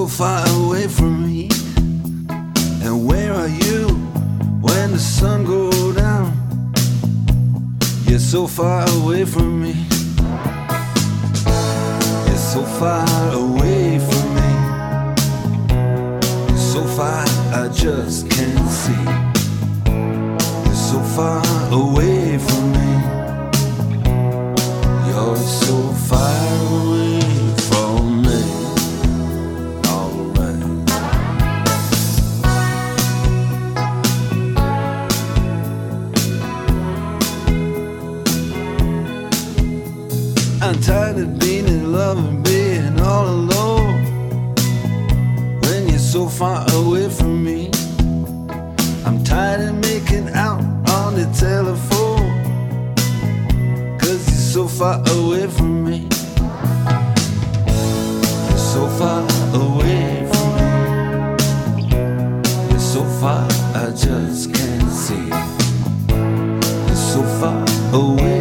so far away from me. And where are you when the sun goes down? You're so far away from me. You're so far away from me. You're so far I just can't see. You're so far away from me. You're so far away from me. I'm tired of being in love and being all alone when you're so far away from me. I'm tired of making out on the telephone 'cause you're so far away from me. You're so far away from me. You're so far I just can't see. You're so far away